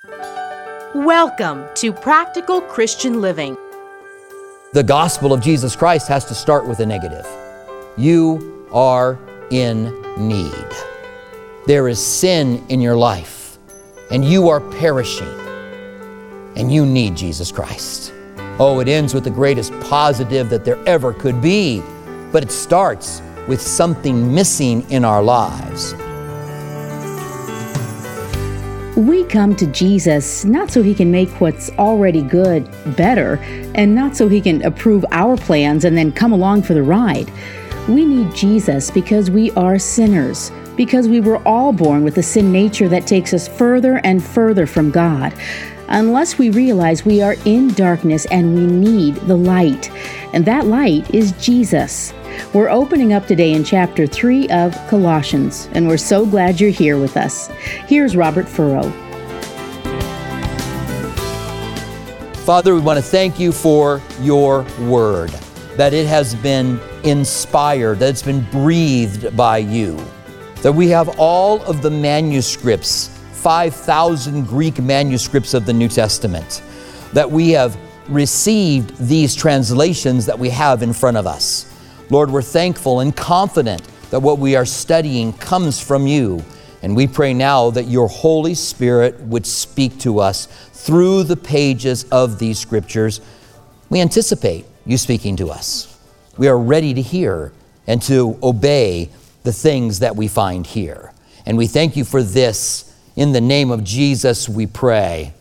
Welcome to Practical Christian Living. The gospel of Jesus Christ has to start with a negative. You are in need. There is sin in your life, and you are perishing, and you need Jesus Christ. Oh, it ends with the greatest positive that there ever could be, but it starts with something missing in our lives. We come to Jesus not so He can make what's already good better, and not so He can approve our plans and then come along for the ride. We need Jesus because we are sinners, because we were all born with a sin nature that takes us further and further from God. Unless we realize we are in darkness and we need the light, and that light is Jesus. We're opening up today in chapter 3 of Colossians, and we're so glad you're here with us. Here's Robert Furrow. Father, we want to thank you for your word, that it has been inspired, that it's been breathed by you, that we have all of the manuscripts, 5,000 Greek manuscripts of the New Testament, that we have received these translations that we have in front of us. Lord, we're thankful and confident that what we are studying comes from you. And we pray now that your Holy Spirit would speak to us through the pages of these scriptures. We anticipate you speaking to us. We are ready to hear and to obey the things that we find here. And we thank you for this. In the name of Jesus, we pray.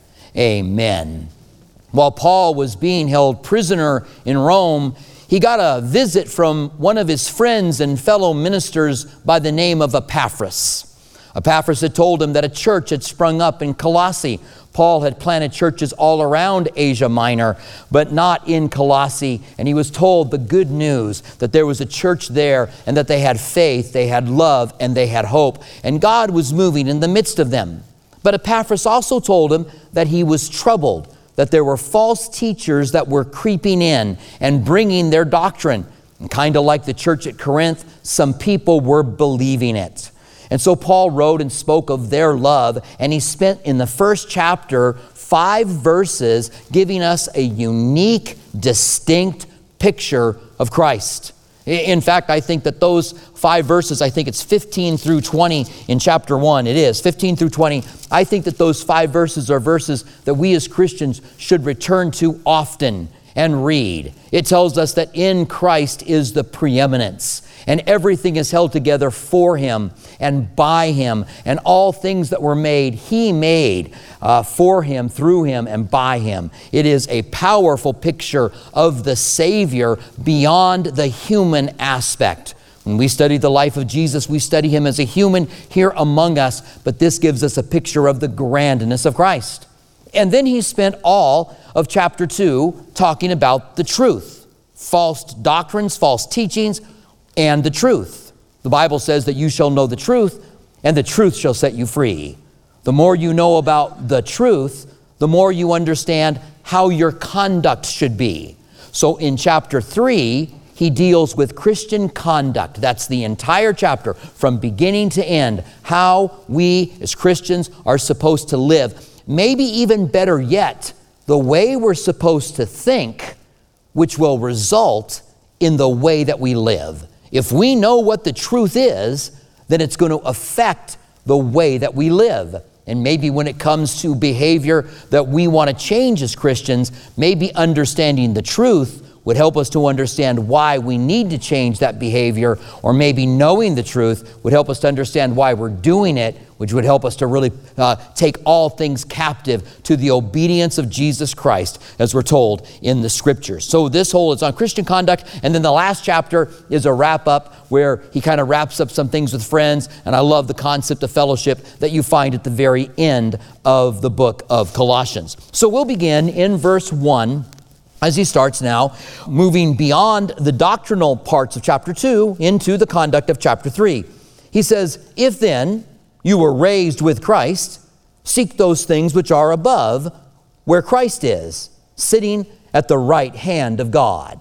Amen. While Paul was being held prisoner in Rome, he got a visit from one of his friends and fellow ministers by the name of Epaphras. Epaphras had told him that a church had sprung up in Colossae. Paul had planted churches all around Asia Minor, but not in Colossae. And he was told the good news that there was a church there and that they had faith, they had love, and they had hope. And God was moving in the midst of them. But Epaphras also told him that he was troubled, that there were false teachers that were creeping in and bringing their doctrine. And kind of like the church at Corinth, some people were believing it. And so Paul wrote and spoke of their love, and he spent in the first chapter 5 verses giving us a unique, distinct picture of Christ. In fact, I think that those 5 verses, I think it's 15 through 20 in chapter 1. It is 15 through 20. I think that those 5 verses are verses that we as Christians should return to often and read. It tells us that in Christ is the preeminence, and everything is held together for Him and by Him, and all things that were made, He made for Him, through Him, and by Him. It is a powerful picture of the Savior beyond the human aspect. When we study the life of Jesus, we study Him as a human here among us, but this gives us a picture of the grandness of Christ. And then he spent all of chapter 2 talking about the truth, false doctrines, false teachings, and the truth. The Bible says that you shall know the truth, and the truth shall set you free. The more you know about the truth, the more you understand how your conduct should be. So in chapter 3, he deals with Christian conduct. That's the entire chapter, from beginning to end, how we as Christians are supposed to live. Maybe even better yet, the way we're supposed to think, which will result in the way that we live. If we know what the truth is, then it's going to affect the way that we live. And maybe when it comes to behavior that we want to change as Christians, maybe understanding the truth would help us to understand why we need to change that behavior, or maybe knowing the truth would help us to understand why we're doing it, which would help us to really take all things captive to the obedience of Jesus Christ, as we're told in the Scriptures. So this whole is on Christian conduct, and then the last chapter is a wrap-up where he kind of wraps up some things with friends, and I love the concept of fellowship that you find at the very end of the book of Colossians. So we'll begin in verse 1, as he starts now, moving beyond the doctrinal parts of chapter 2 into the conduct of chapter 3. He says, "If then you were raised with Christ, seek those things which are above, where Christ is, sitting at the right hand of God."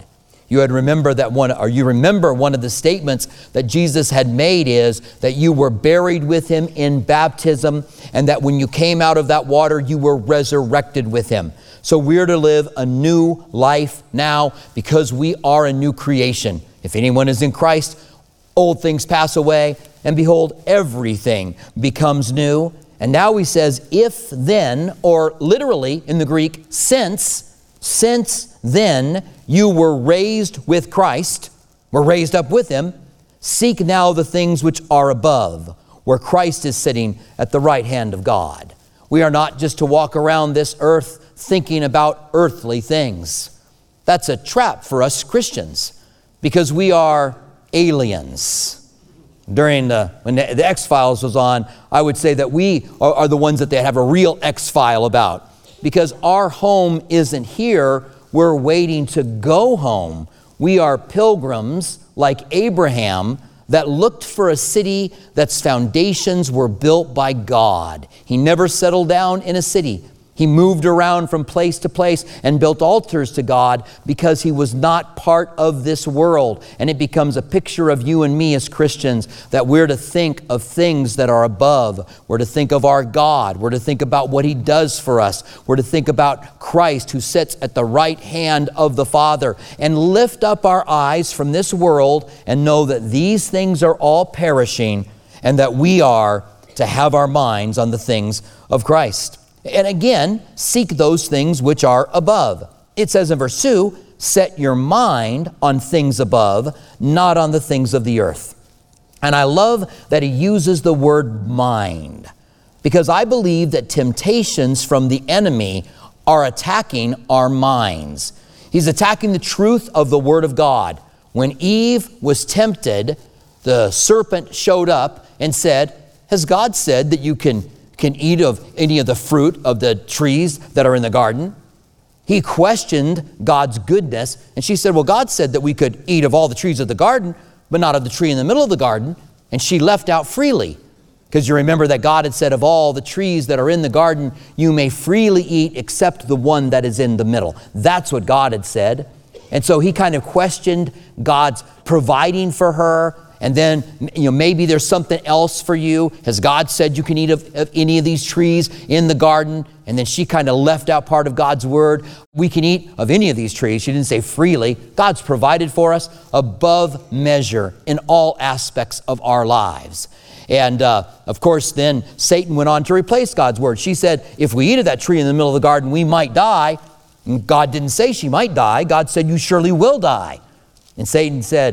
You remember one of the statements that Jesus had made is that you were buried with him in baptism, and that when you came out of that water, you were resurrected with him. So we're to live a new life now because we are a new creation. If anyone is in Christ, old things pass away, and behold, everything becomes new. And now he says, if then, or literally in the Greek, since then you were raised with Christ, were raised up with him, seek now the things which are above, where Christ is sitting at the right hand of God. We are not just to walk around this earth thinking about earthly things. That's a trap for us Christians, because we are aliens. When the X-Files was on, I would say that we are the ones that they have a real X-File about. Because our home isn't here, we're waiting to go home. We are pilgrims like Abraham that looked for a city that's foundations were built by God. He never settled down in a city. He moved around from place to place and built altars to God because he was not part of this world. And it becomes a picture of you and me as Christians, that we're to think of things that are above. We're to think of our God. We're to think about what he does for us. We're to think about Christ who sits at the right hand of the Father, and lift up our eyes from this world and know that these things are all perishing, and that we are to have our minds on the things of Christ. And again, seek those things which are above. It says in verse 2, set your mind on things above, not on the things of the earth. And I love that he uses the word mind, because I believe that temptations from the enemy are attacking our minds. He's attacking the truth of the Word of God. When Eve was tempted, the serpent showed up and said, has God said that you can eat of any of the fruit of the trees that are in the garden? He questioned God's goodness, and she said, well, God said that we could eat of all the trees of the garden, but not of the tree in the middle of the garden. And she left out freely, because you remember that God had said, of all the trees that are in the garden, you may freely eat except the one that is in the middle. That's what God had said. And so he kind of questioned God's providing for her. And then, maybe there's something else for you. Has God said you can eat of any of these trees in the garden? And then she kind of left out part of God's word. We can eat of any of these trees. She didn't say freely. God's provided for us above measure in all aspects of our lives. And of course, then Satan went on to replace God's word. She said, if we eat of that tree in the middle of the garden, we might die. And God didn't say she might die. God said, you surely will die. And Satan said,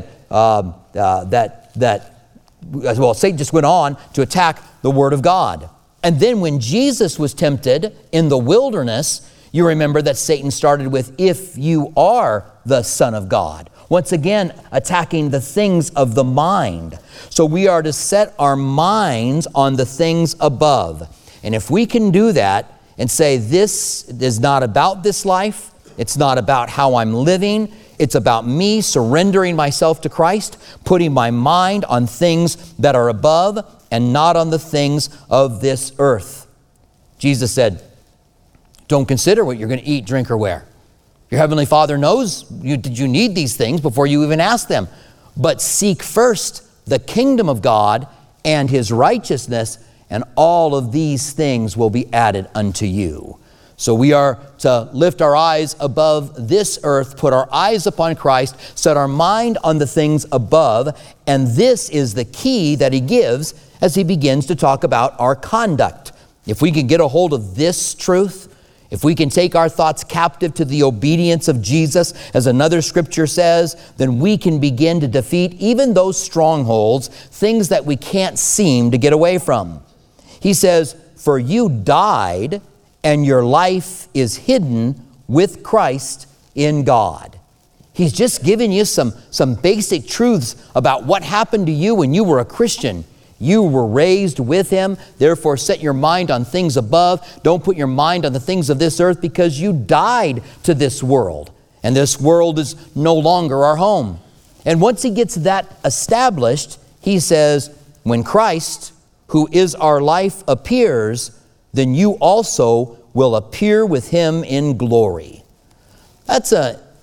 Satan just went on to attack the Word of God. And then when Jesus was tempted in the wilderness, you remember that Satan started with, if you are the Son of God. Once again, attacking the things of the mind. So we are to set our minds on the things above. And if we can do that and say, this is not about this life, it's not about how I'm living, it's about me surrendering myself to Christ, putting my mind on things that are above and not on the things of this earth. Jesus said, don't consider what you're going to eat, drink, or wear. Your Heavenly Father knows you need these things before you even ask them. But seek first the kingdom of God and his righteousness, and all of these things will be added unto you. So we are to lift our eyes above this earth, put our eyes upon Christ, set our mind on the things above, and this is the key that he gives as he begins to talk about our conduct. If we can get a hold of this truth, if we can take our thoughts captive to the obedience of Jesus, as another scripture says, then we can begin to defeat even those strongholds, things that we can't seem to get away from. He says, for you died, and your life is hidden with Christ in God. He's just giving you some basic truths about what happened to you when you were a Christian. You were raised with him. Therefore, set your mind on things above. Don't put your mind on the things of this earth, because you died to this world. And this world is no longer our home. And once he gets that established, he says, when Christ, who is our life, appears, then you also will appear with him in glory. That's an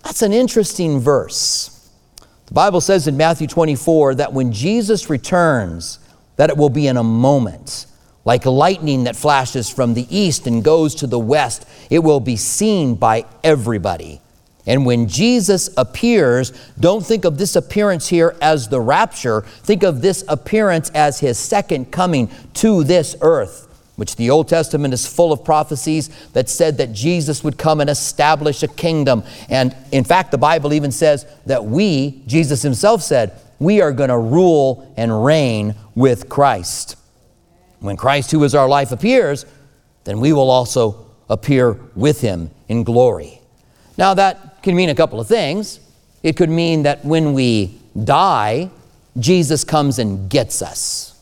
That's an interesting verse. The Bible says in Matthew 24 that when Jesus returns, that it will be in a moment, like lightning that flashes from the east and goes to the west. It will be seen by everybody. And when Jesus appears, don't think of this appearance here as the rapture. Think of this appearance as his second coming to this earth, which the Old Testament is full of prophecies that said that Jesus would come and establish a kingdom. And in fact, the Bible even says that Jesus himself said, we are going to rule and reign with Christ. When Christ, who is our life, appears, then we will also appear with him in glory. Now that can mean a couple of things. It could mean that when we die, Jesus comes and gets us.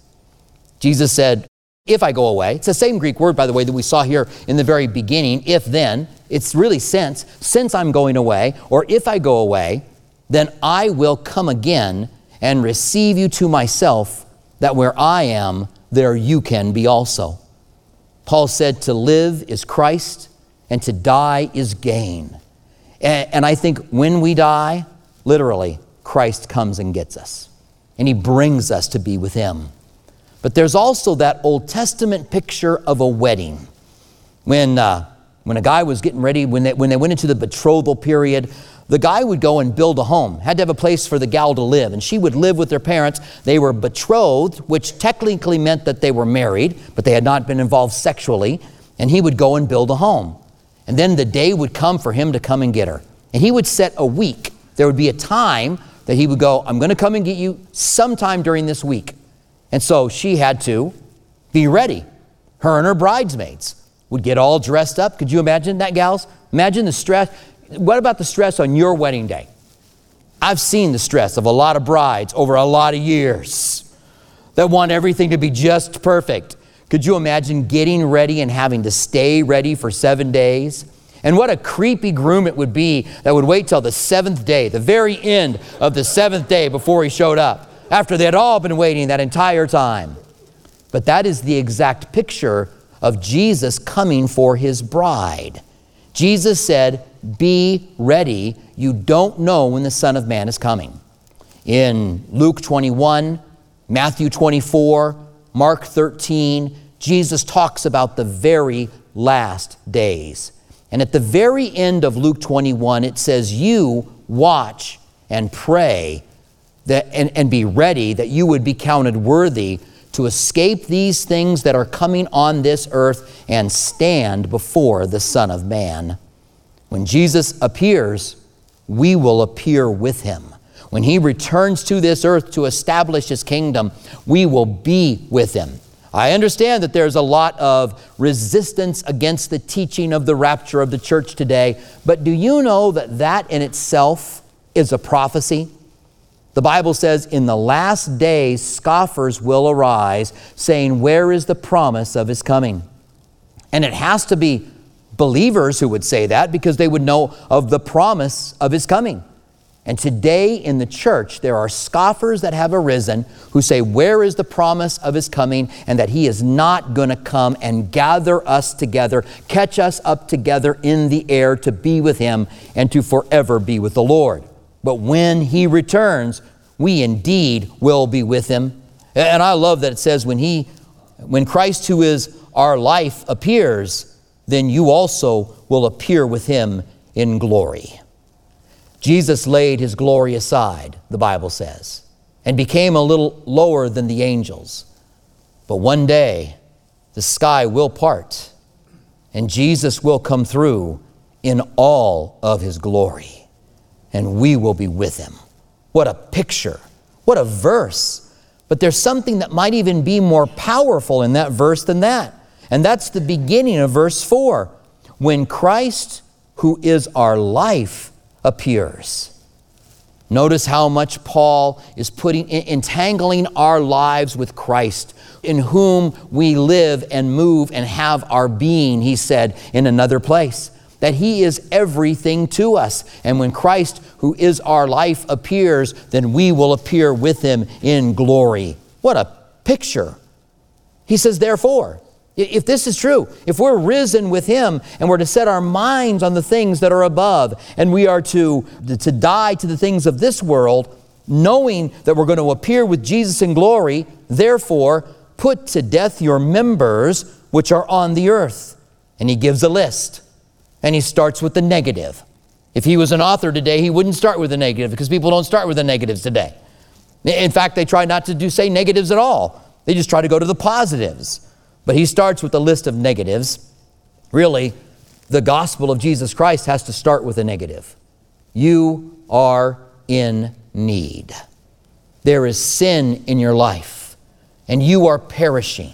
Jesus said, if I go away, it's the same Greek word, by the way, that we saw here in the very beginning, if then, it's really since I'm going away, or if I go away, then I will come again and receive you to myself, that where I am, there you can be also. Paul said to live is Christ and to die is gain. And I think when we die, literally, Christ comes and gets us. And he brings us to be with him. But there's also that Old Testament picture of a wedding. When a guy was getting ready, when they went into the betrothal period, the guy would go and build a home, had to have a place for the gal to live, and she would live with their parents. They were betrothed, which technically meant that they were married, but they had not been involved sexually, and he would go and build a home. And then the day would come for him to come and get her. And he would set a week. There would be a time that he would go, I'm going to come and get you sometime during this week. And so she had to be ready. Her and her bridesmaids would get all dressed up. Could you imagine that, gals? Imagine the stress. What about the stress on your wedding day? I've seen the stress of a lot of brides over a lot of years that want everything to be just perfect. Could you imagine getting ready and having to stay ready for 7 days? And what a creepy groom it would be that would wait till the 7th day, the very end of the 7th day before he showed up, after they had all been waiting that entire time. But that is the exact picture of Jesus coming for his bride. Jesus said, be ready. You don't know when the Son of Man is coming. In Luke 21, Matthew 24, Mark 13, Jesus talks about the very last days. And at the very end of Luke 21, it says, you watch and pray and be ready that you would be counted worthy to escape these things that are coming on this earth and stand before the Son of Man. When Jesus appears, we will appear with him. When he returns to this earth to establish his kingdom, we will be with him. I understand that there's a lot of resistance against the teaching of the rapture of the church today, but do you know that that in itself is a prophecy? The Bible says, in the last days, scoffers will arise, saying, where is the promise of his coming? And it has to be believers who would say that, because they would know of the promise of his coming. And today in the church, there are scoffers that have arisen who say, where is the promise of his coming, and that he is not going to come and gather us together, catch us up together in the air to be with him and to forever be with the Lord. But when he returns, we indeed will be with him. And I love that it says when Christ, who is our life, appears, then you also will appear with him in glory. Jesus laid his glory aside, the Bible says, and became a little lower than the angels. But one day, the sky will part, and Jesus will come through in all of his glory, and we will be with him. What a picture. What a verse. But there's something that might even be more powerful in that verse than that. And that's the beginning of verse 4. When Christ, who is our life, appears. Notice how much Paul is entangling our lives with Christ, in whom we live and move and have our being, he said in another place, that he is everything to us. And when Christ, who is our life, appears, then we will appear with him in glory. What a picture. He says, therefore, If this is true, if we're risen with Him and we're to set our minds on the things that are above, and we are to die to the things of this world, knowing that we're going to appear with Jesus in glory, therefore, put to death your members which are on the earth. And he gives a list. And he starts with the negative. If he was an author today, he wouldn't start with the negative, because people don't start with the negatives today. In fact, they try not to say negatives at all. They just try to go to the positives. But he starts with a list of negatives. Really, the gospel of Jesus Christ has to start with a negative. You are in need. There is sin in your life, and you are perishing,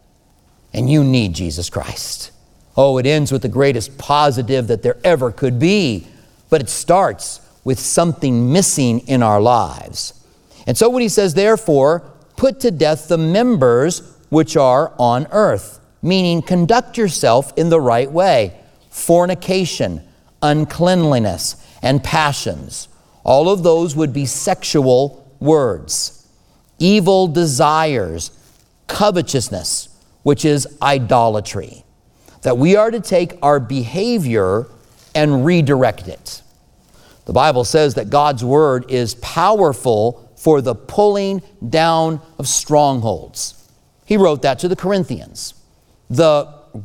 and you need Jesus Christ. Oh, it ends with the greatest positive that there ever could be, but it starts with something missing in our lives. And so when he says, therefore, put to death the members which are on earth, meaning conduct yourself in the right way. Fornication, uncleanliness, and passions. All of those would be sexual words. Evil desires, covetousness, which is idolatry. That we are to take our behavior and redirect it. The Bible says that God's word is powerful for the pulling down of strongholds. He wrote that to the Corinthians. The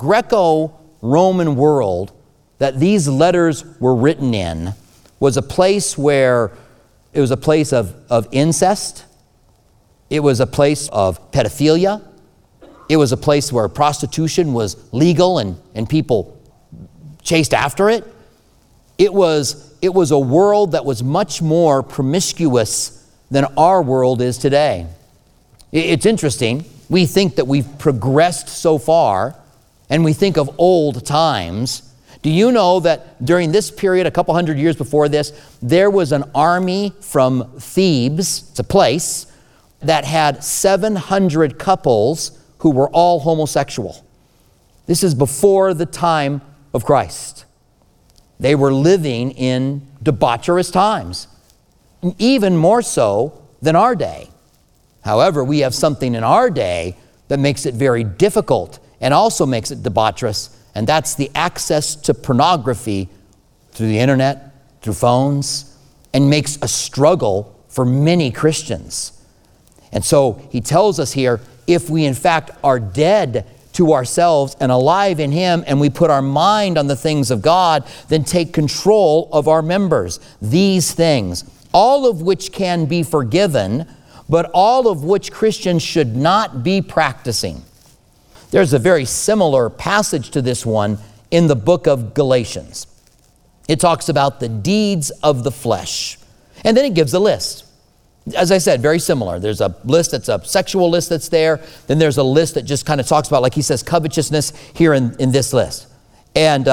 Greco-Roman world that these letters were written in was a place where it was a place of incest. It was a place of pedophilia. It was a place where prostitution was legal and people chased after it. It was a world that was much more promiscuous than our world is today. It's interesting. We think that we've progressed so far, and we think of old times. Do you know that during this period, a couple hundred years before this, there was an army from Thebes, it's a place, that had 700 couples who were all homosexual. This is before the time of Christ. They were living in debaucherous times, even more so than our day. However, we have something in our day that makes it very difficult and also makes it debaucherous, and that's the access to pornography through the internet, through phones, and makes a struggle for many Christians. And so he tells us here, if we in fact are dead to ourselves and alive in Him, and we put our mind on the things of God, then take control of our members. These things, all of which can be forgiven, but all of which Christians should not be practicing. There's a very similar passage to this one in the book of Galatians. It talks about the deeds of the flesh. And then it gives a list. As I said, very similar. There's a list that's a sexual list that's there. Then there's a list that just kind of talks about, like he says, covetousness here in this list. And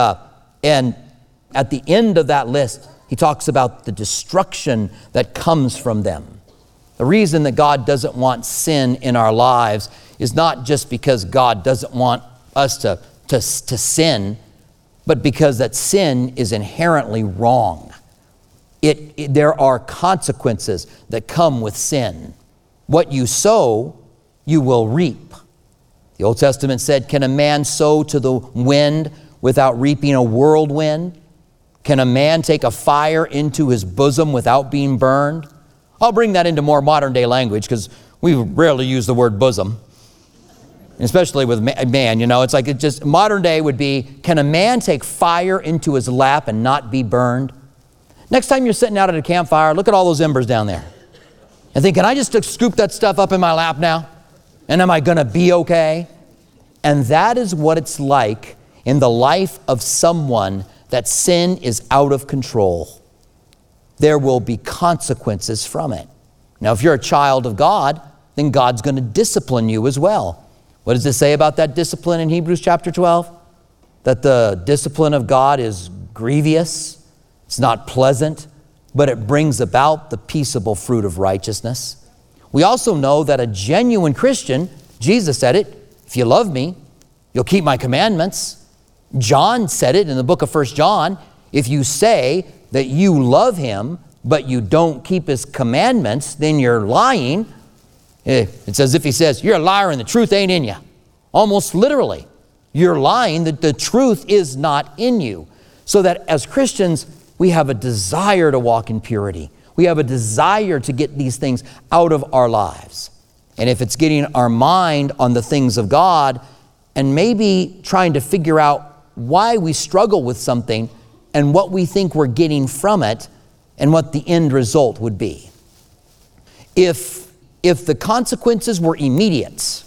at the end of that list, he talks about the destruction that comes from them. The reason that God doesn't want sin in our lives is not just because God doesn't want us to sin, but because that sin is inherently wrong. There are consequences that come with sin. What you sow, you will reap. The Old Testament said, can a man sow to the wind without reaping a whirlwind? Can a man take a fire into his bosom without being burned? I'll bring that into more modern day language, because we rarely use the word bosom, especially with man. It's like modern day would be, can a man take fire into his lap and not be burned? Next time you're sitting out at a campfire, look at all those embers down there and think, can I just scoop that stuff up in my lap now? And am I going to be okay? And that is what it's like in the life of someone that sin is out of control. There will be consequences from it. Now, if you're a child of God, then God's going to discipline you as well. What does it say about that discipline in Hebrews chapter 12? That the discipline of God is grievous, it's not pleasant, but it brings about the peaceable fruit of righteousness. We also know that a genuine Christian, Jesus said it, if you love me, you'll keep my commandments. John said it in the book of 1 John, if you say that you love him, but you don't keep his commandments, then you're lying. It's as if he says, you're a liar and the truth ain't in you. almost literally. You're lying, that the truth is not in you. So that as Christians, we have a desire to walk in purity. We have a desire to get these things out of our lives. And if it's getting our mind on the things of God and maybe trying to figure out why we struggle with something and what we think we're getting from it and what the end result would be. If the consequences were immediate,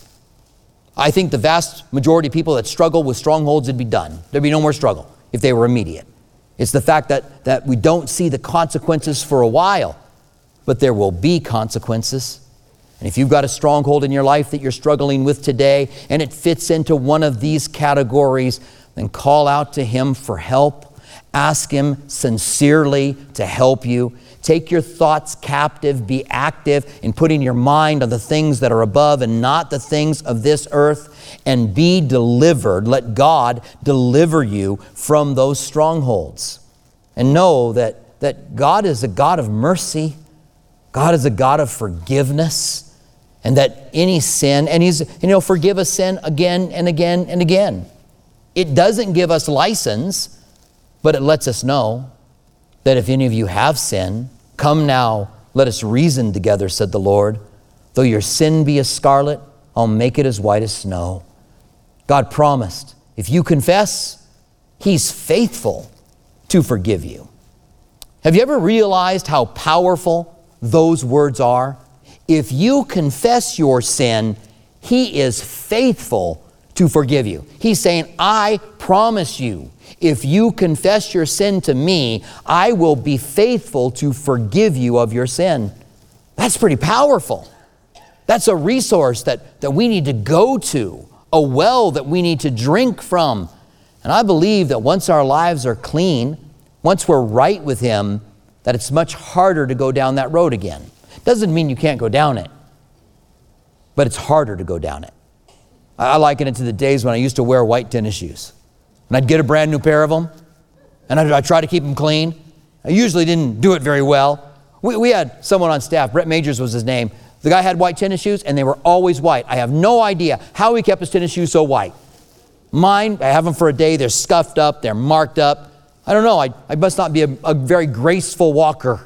I think the vast majority of people that struggle with strongholds would be done. There'd be no more struggle if they were immediate. It's the fact that we don't see the consequences for a while, but there will be consequences. And if you've got a stronghold in your life that you're struggling with today, and it fits into one of these categories, then call out to Him for help. Ask Him sincerely to help you. Take your thoughts captive. Be active in putting your mind on the things that are above and not the things of this earth. And be delivered. Let God deliver you from those strongholds. And know that God is a God of mercy. God is a God of forgiveness. And that any sin, and He'll forgive a sin again and again and again. It doesn't give us license, but it lets us know that if any of you have sinned, come now, let us reason together, said the Lord. Though your sin be as scarlet, I'll make it as white as snow. God promised, if you confess, He's faithful to forgive you. Have you ever realized how powerful those words are? If you confess your sin, He is faithful to forgive you. He's saying, I promise you, if you confess your sin to me, I will be faithful to forgive you of your sin. That's pretty powerful. That's a resource that we need to go to, a well that we need to drink from. And I believe that once our lives are clean, once we're right with Him, that it's much harder to go down that road again. Doesn't mean you can't go down it, but it's harder to go down it. I liken it to the days when I used to wear white tennis shoes. And I'd get a brand new pair of them, and I'd try to keep them clean. I usually didn't do it very well. We had someone on staff, Brett Majors was his name. The guy had white tennis shoes, and they were always white. I have no idea how he kept his tennis shoes so white. Mine, I have them for a day, they're scuffed up, they're marked up. I don't know, I must not be a very graceful walker.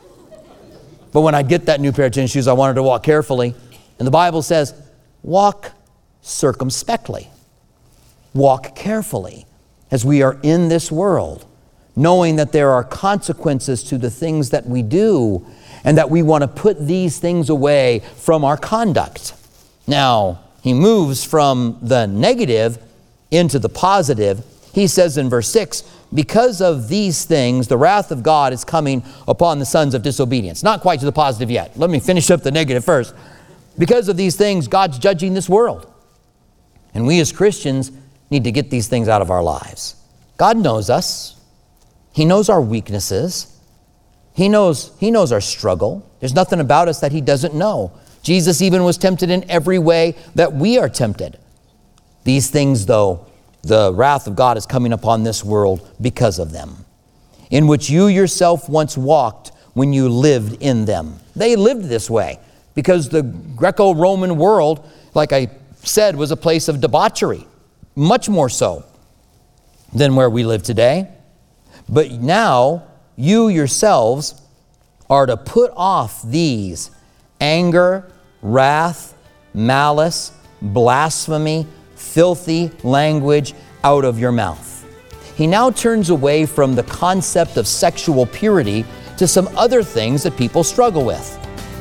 But when I get that new pair of tennis shoes, I wanted to walk carefully. And the Bible says, walk circumspectly. Walk carefully as we are in this world, knowing that there are consequences to the things that we do and that we want to put these things away from our conduct. Now, he moves from the negative into the positive. He says in verse 6, because of these things, the wrath of God is coming upon the sons of disobedience. Not quite to the positive yet. Let me finish up the negative first. Because of these things, God's judging this world. And we as Christians need to get these things out of our lives. God knows us. He knows our weaknesses. He knows our struggle. There's nothing about us that He doesn't know. Jesus even was tempted in every way that we are tempted. These things, though, the wrath of God is coming upon this world because of them, in which you yourself once walked when you lived in them. They lived this way because the Greco-Roman world, like I said, was a place of debauchery, much more so than where we live today. But now you yourselves are to put off these: anger, wrath, malice, blasphemy, filthy language out of your mouth. He now turns away from the concept of sexual purity to some other things that people struggle with.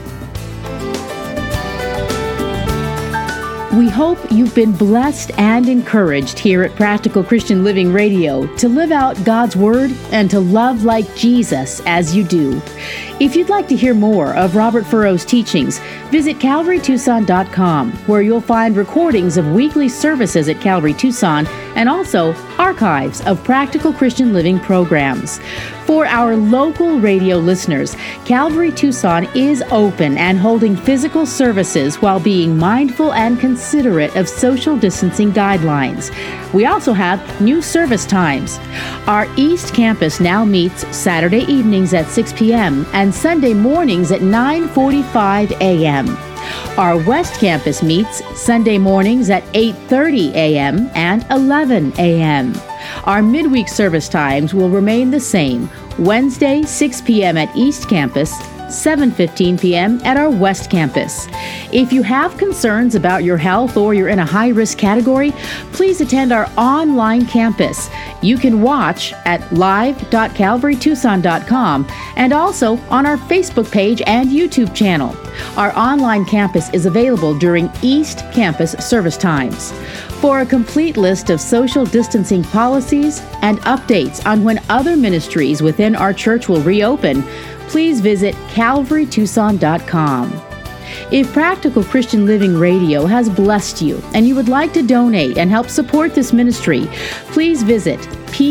We hope you've been blessed and encouraged here at Practical Christian Living Radio to live out God's Word and to love like Jesus as you do. If you'd like to hear more of Robert Furrow's teachings, visit CalvaryTucson.com, where you'll find recordings of weekly services at Calvary Tucson and also archives of Practical Christian Living programs. For our local radio listeners, Calvary Tucson is open and holding physical services while being mindful and considerate of social distancing guidelines. We also have new service times. Our East Campus now meets Saturday evenings at 6 p.m. and Sunday mornings at 9:45 a.m. Our West Campus meets Sunday mornings at 8:30 a.m. and 11 a.m. Our midweek service times will remain the same. Wednesday, 6 p.m. at East Campus, 7:15 p.m. at our West Campus. If you have concerns about your health or you're in a high-risk category, please attend our online campus. You can watch at live.calvarytucson.com and also on our Facebook page and YouTube channel. Our online campus is available during East Campus service times. For a complete list of social distancing policies and updates on when other ministries within our church will reopen, please visit calvarytucson.com. If Practical Christian Living Radio has blessed you and you would like to donate and help support this ministry, please visit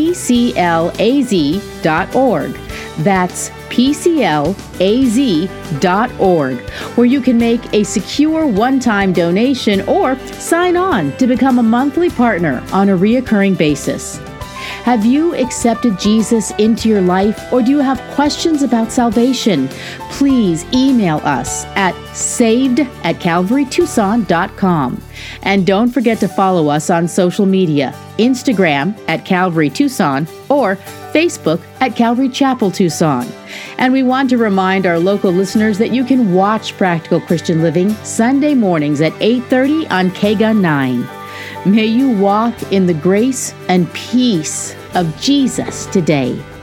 pclaz.org. That's pclaz.org, where you can make a secure one-time donation or sign on to become a monthly partner on a reoccurring basis. Have you accepted Jesus into your life, or do you have questions about salvation? Please email us at saved@calvarytucson.com. And don't forget to follow us on social media, Instagram at Calvary Tucson or Facebook at Calvary Chapel Tucson. And we want to remind our local listeners that you can watch Practical Christian Living Sunday mornings at 8:30 on KGUN 9. May you walk in the grace and peace of Jesus today.